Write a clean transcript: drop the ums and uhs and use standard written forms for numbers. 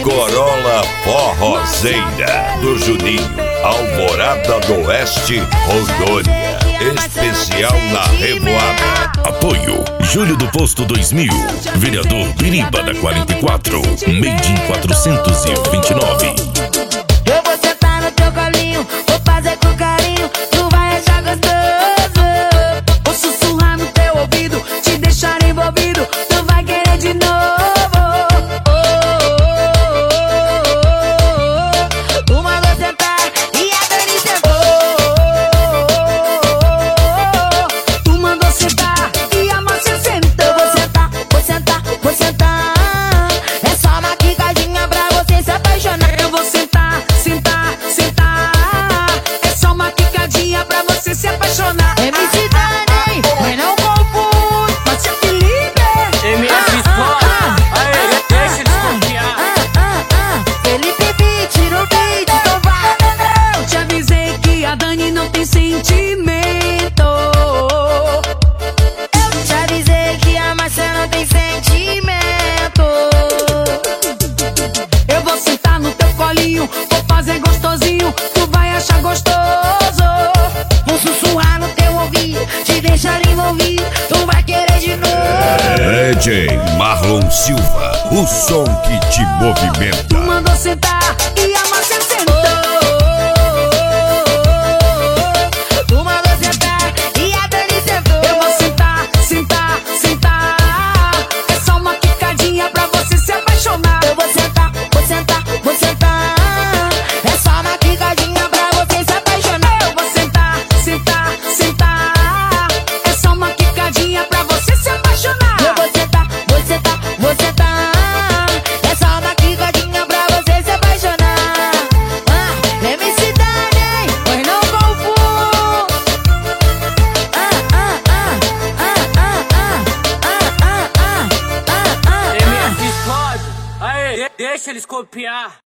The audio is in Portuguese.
Corolla Forrozeira do Juninho, Alvorada do Oeste, Rondônia. Especial na Revoada. Apoio Júlio do Posto 2000, vereador Biriba da 44, Made in 429. Eu vou sentar no teu colinho, vou fazer com carinho, tu vai achar gostoso. Vou sussurrar no teu ouvido, te deixar envolvido, tu vai querer de novo. Tu mandou sentar e a Dani sentou. Tu mandou sentar e a Márcia sentou. Eu vou sentar, vou sentar, vou sentar. É só uma quicadinha pra você se apaixonar. Eu vou sentar, sentar, sentar. É só uma quicadinha pra você se apaixonar. MC Dani, mas não confunde, Márcia Felipe. MS Escola, aê, deixa eles confiar. Felipe B, tira o beat, então vai. Eu te avisei que a Dani não tem sentimento. Eu te avisei que a Márcia não tem sentimento. Eu vou sentar no teu colinho, vou fazer gostosinho, tu vai achar gostoso. Vou sussurrar no teu ouvido, te deixar envolvido, tu vai querer de novo. DJ Marlon Silva, o som que te movimenta. Tu mandou sentar e a Márcia sentou. Tu mandou sentar e a Dani sentou. Eu vou sentar, sentar, sentar. É só uma quicadinha pra você se apaixonar. Eu vou sentar, vou sentar, vou sentar. É só uma quicadinha pra você se apaixonar. Eu vou sentar, sentar, sentar. É só uma quicadinha pra você se apaixonar. Eu vou sentar, vou sentar, vou sentar. É só uma quicadinha pra você se apaixonar. MC Dani, pois não confunde. MS Escola, aê, deixa eles copiar.